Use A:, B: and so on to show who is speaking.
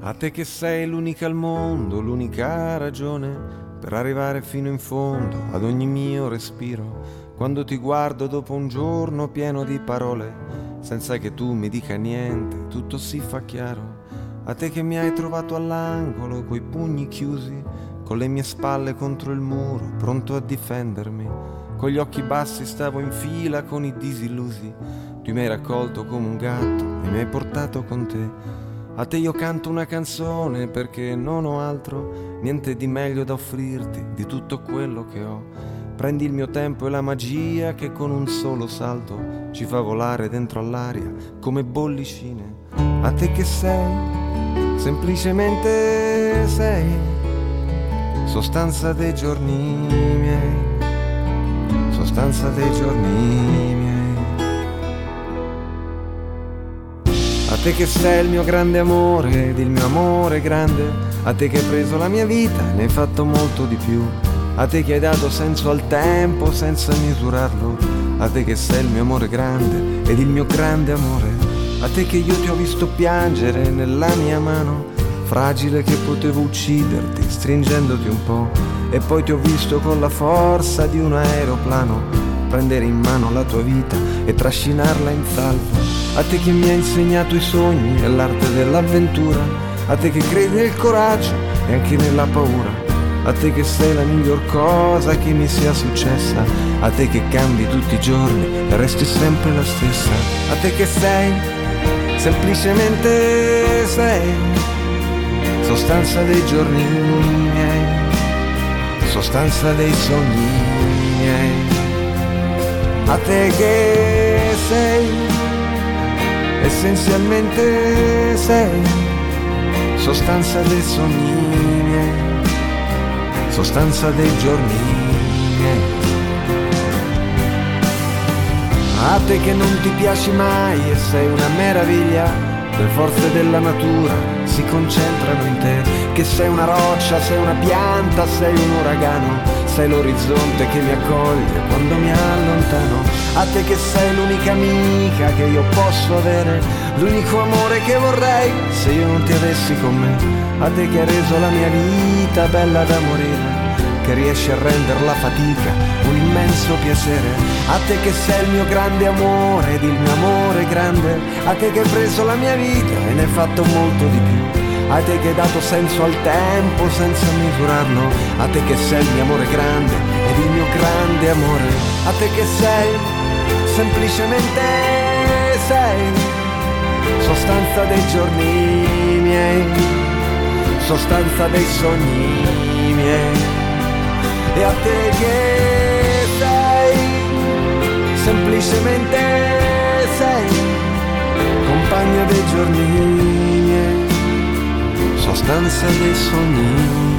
A: A te che sei l'unica al mondo, l'unica ragione per arrivare fino in fondo ad ogni mio respiro. Quando ti guardo dopo un giorno pieno di parole, senza che tu mi dica niente, tutto si fa chiaro. A te che mi hai trovato all'angolo, coi pugni chiusi, con le mie spalle contro il muro, pronto a difendermi. Con gli occhi bassi stavo in fila con i disillusi. Tu mi hai raccolto come un gatto e mi hai portato con te. A te io canto una canzone perché non ho altro, niente di meglio da offrirti di tutto quello che ho. Prendi il mio tempo e la magia che con un solo salto ci fa volare dentro all'aria come bollicine. A te che sei, semplicemente sei, sostanza dei giorni miei, sostanza dei giorni miei. A te che sei il mio grande amore ed il mio amore grande, a te che hai preso la mia vita e ne hai fatto molto di più, a te che hai dato senso al tempo senza misurarlo, a te che sei il mio amore grande ed il mio grande amore, a te che io ti ho visto piangere nella mia mano, fragile che potevo ucciderti stringendoti un po', e poi ti ho visto con la forza di un aeroplano prendere in mano la tua vita e trascinarla in salvo. A te che mi hai insegnato i sogni e l'arte dell'avventura, a te che credi nel coraggio e anche nella paura, a te che sei la miglior cosa che mi sia successa, a te che cambi tutti i giorni e resti sempre la stessa, a te che sei, semplicemente sei, sostanza dei giorni miei, sostanza dei sogni miei. A te che sei, essenzialmente sei, sostanza dei sogni miei, sostanza dei giorni miei. A te che non ti piaci mai e sei una meraviglia, le forze della natura si concentrano in te, che sei una roccia, sei una pianta, sei un uragano, sei l'orizzonte che mi accoglie quando mi allontano. A te che sei l'unica amica che io posso avere, l'unico amore che vorrei se io non ti avessi con me. A te che hai reso la mia vita bella da morire, che riesci a rendere la fatica un immenso piacere. A te che sei il mio grande amore ed il mio amore grande, a te che hai preso la mia vita e ne hai fatto molto di più, a te che hai dato senso al tempo senza misurarlo, a te che sei il mio amore grande ed il mio grande amore, a te che sei, semplicemente sei, sostanza dei giorni miei, sostanza dei sogni miei. E a te che sei, semplicemente sei, compagna dei giorni miei, sostanza dei sogni.